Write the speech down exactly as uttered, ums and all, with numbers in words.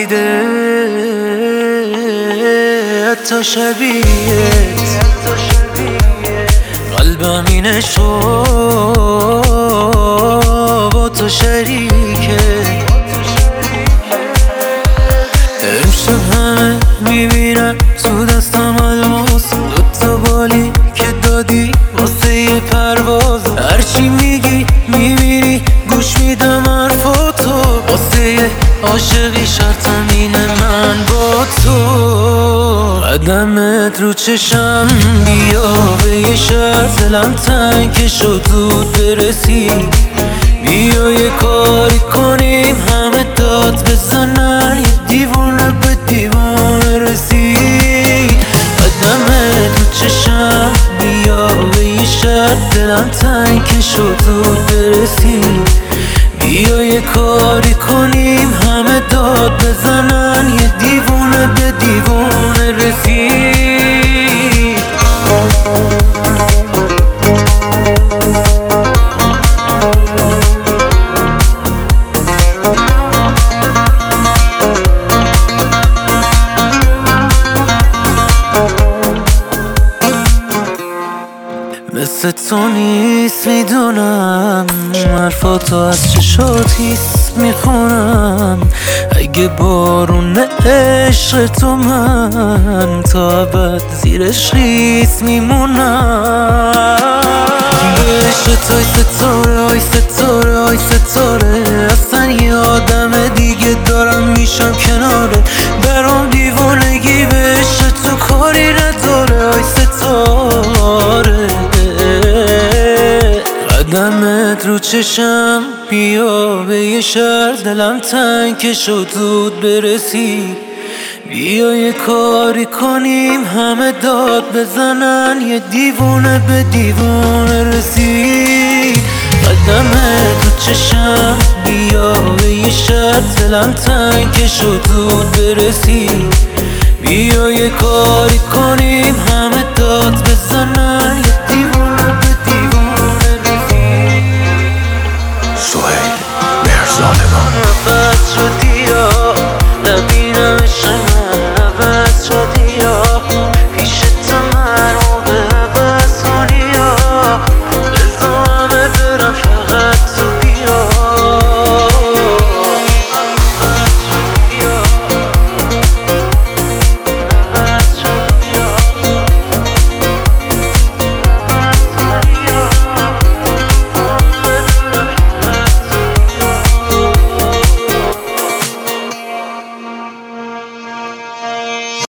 ندیده حتی شبیهت، قلبم اینه شو با تو شریکه. امشب همه میبینن تو دستم الماس، دوتا بالی که دادی واسه یه پرواز. هرچی میگی میبینی گوش میدم حرفاتو، واسه یه عاشقی شرطم اینه من با تو. قدمت رو چشم بیا به یه شرط، دلم تنگ شد زود برسی. بیا یه کاری کنیم همه داد بزنن، یه دیوونه به دیوانه رسید. قدمت رو چشم بیا به یه شرط، دلم تنگ شد زود برسی. بیا یه کاری کنیم همه داد بزنن، یه دیوونه به دیوانه رسید. مثل تو نیست میدونم، حرفاتو از چشات حس میخونم. اگه بارون عشق تو من تا ابد زیرش خیس میمونم. به عشق توی ستاره های ستاره های ستاره، اصلا یه آدم دیگه دارم میشم کناره. برام دیوانگی به عشق تو کاری نداره های ستاره. قدمت رو چشم بیا به یه شهر، دلم تنگ شد زود برسی. بیا یه کاری کنیم همه داد بزنن، یه دیوونه به دیوانه رسی. قدمت رو چشم بیا به یه شهر، دلم تنگ شد زود برسی. بیا یه کاری کنیم همه داد بزنن، یه دیوونه به دیوانه رسی. سهیل مرزادمان.